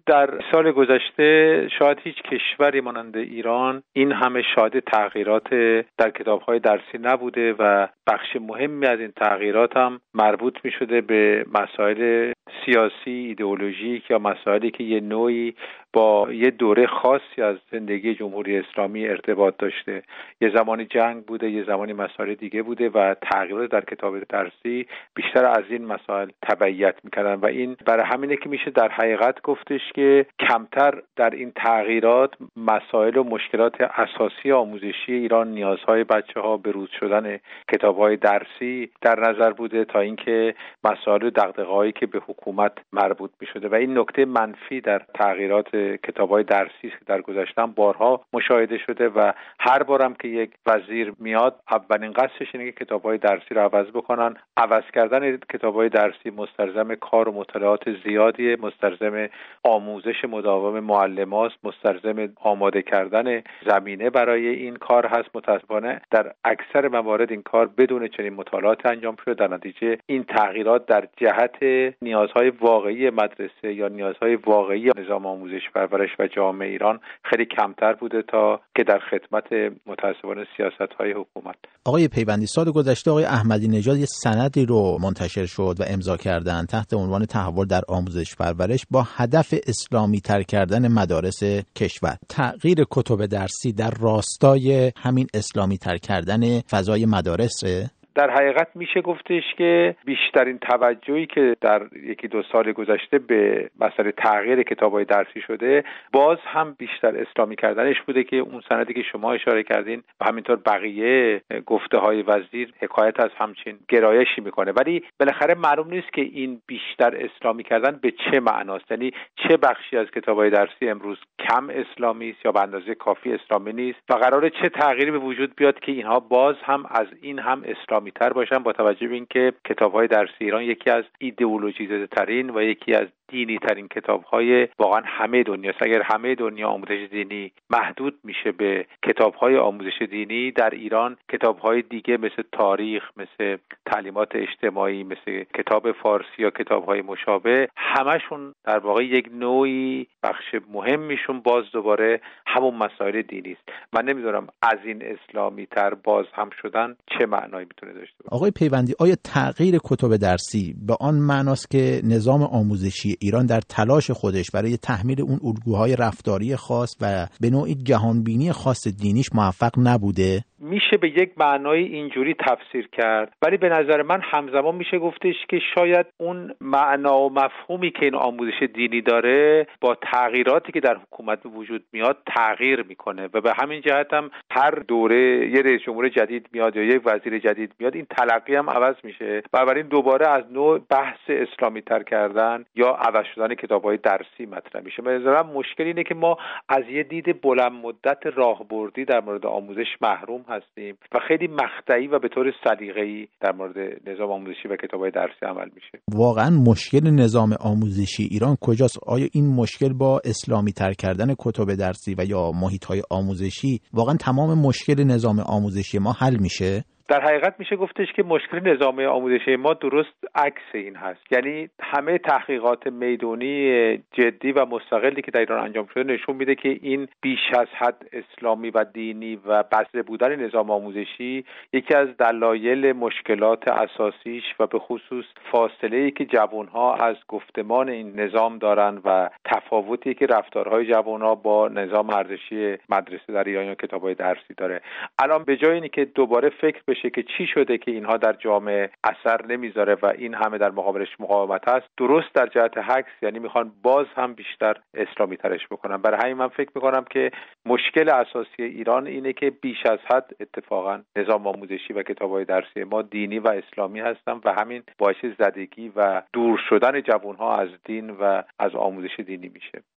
در سال گذشته شاید هیچ کشوری مانند ایران این همه شاهد تغییرات در کتاب‌های درسی نبوده و بخش مهمی از این تغییرات هم مربوط می‌شده به مسائل سیاسی، ایدئولوژیک یا مسائلی که یه نوعی با یه دوره خاصی از زندگی جمهوری اسلامی ارتباط داشته. یه زمانی جنگ بوده، یه زمانی مسائل دیگه بوده و تغییرات در کتاب درسی بیشتر از این مسائل تبعیت می‌کردن و این برای همینه که میشه در حقیقت گفتش که کمتر در این تغییرات مسائل و مشکلات اساسی آموزشی ایران، نیازهای بچه‌ها، بروز شدن کتاب‌های درسی در نظر بوده تا اینکه مسائل و دغدغه‌هایی که به حکومت مربوط می‌شده و این نکته منفی در تغییرات کتاب‌های درسی که در گذشته بارها مشاهده شده و هر بارم که یک وزیر میاد اولین قصدش اینه که کتاب‌های درسی رو عوض بکنن. عوض کردن کتاب‌های درسی مستلزم کار و مطالعات زیادیه، مستلزم آموزش مداوم معلم‌هاست، مستلزم آماده کردن زمینه برای این کار هست. متأسفانه در اکثر موارد این کار بدون چنین مطالعات انجام شده. در نتیجه این تغییرات در جهت نیازهای واقعی مدرسه یا نیازهای واقعی نظام آموزش پرورش و جامعه ایران خیلی کمتر بوده تا که در خدمت متأسفانه سیاست‌های حکومت. آقای پیوندی، سال گذشته آقای احمدی نژاد یه سندی رو منتشر شد و امضا کردن تحت عنوان تحول در آموزش پرورش با هدف اسلامی تر کردن مدارس کشور. تغییر کتب درسی در راستای همین اسلامی تر کردن فضای مدارسه؟ در حقیقت میشه گفتش که بیشترین توجهی که در یکی دو سال گذشته به مسئله تغییر کتاب‌های درسی شده باز هم بیشتر اسلامی کردنش بوده که اون سندی که شما اشاره کردین و همینطور بقیه گفته‌های وزیر حکایت از همچین گرایشی میکنه، ولی بالاخره معلوم نیست که این بیشتر اسلامی کردن به چه معناست. یعنی چه بخشی از کتاب‌های درسی امروز کم اسلامی است یا به اندازه کافی اسلامی نیست و قراره چه تغییری به وجود بیاد که اینها باز هم از این هم اسلامی تر باشن، با توجه به اینکه کتاب‌های درسی ایران یکی از ایدئولوژی زده ترین و یکی از دینی ترین کتاب‌های واقعا همه دنیاست. اگر همه دنیا آموزش دینی محدود میشه به کتاب‌های آموزش دینی، در ایران کتاب‌های دیگه مثل تاریخ، مثل تعلیمات اجتماعی، مثل کتاب فارسی یا کتاب‌های مشابه همشون در واقع یک نوعی بخش مهمیشون باز دوباره همون مسائل دینی است. من نمی‌دونم از این اسلامی تر باز هم شدن چه معنایی میتونه داشته باشه. آقای پیوندی، آیا تغییر کتب درسی به آن معناست که نظام آموزشی ایران در تلاش خودش برای تحمیل اون الگوهای رفتاری خاص و به نوعی جهانبینی خاص دینیش موفق نبوده؟ میشه به یک معنای اینجوری تفسیر کرد، ولی به نظر من همزمان میشه گفتش که شاید اون معنا و مفهومی که این آموزش دینی داره با تغییراتی که در حکومت به وجود میاد تغییر میکنه و به همین جهت هم هر دوره یه رئیس جمهور جدید میاد یا یک وزیر جدید میاد این تلقی هم عوض میشه و بنابراین دوباره از نوع بحث اسلامی تر کردن یا عوض شدن کتاب‌های درسی مطرح میشه. به نظر من مشکل اینه که ما از یه دید بلند مدت راهبردی در مورد آموزش محروم هستیم و خیلی مقطعی و به طور سلیقه‌ای در مورد نظام آموزشی و کتاب‌های درسی عمل میشه. واقعا مشکل نظام آموزشی ایران کجاست؟ آیا این مشکل با اسلامی تر کردن کتب درسی و یا محیط‌های آموزشی واقعا تمام مشکل نظام آموزشی ما حل میشه؟ در حقیقت میشه گفتش که مشکل نظام آموزشی ما درست عکس این هست. یعنی همه تحقیقات میدانی جدی و مستقلی که در ایران انجام شده نشون میده که این بیش از حد اسلامی و دینی و بسته بودن نظام آموزشی یکی از دلایل مشکلات اساسیش و به خصوص فاصله‌ای که جوانها از گفتمان این نظام دارن و تفاوتی که رفتارهای جوانها با نظام ارزشی مدرسه در ایران یا کتاب‌های درسی داره. الان به جای اینکه دوباره فکر بشه که چی شده که اینها در جامعه اثر نمیذاره و این همه در مقابلش مقاومت هست، درست در جهت عکس، یعنی میخوان باز هم بیشتر اسلامی ترش بکنن. برای همین من فکر میکنم که مشکل اساسی ایران اینه که بیش از حد اتفاقا نظام آموزشی و کتاب‌های درسی ما دینی و اسلامی هستن و همین باعث زدگی و دور شدن جوانها از دین و از آموزش دینی میشه.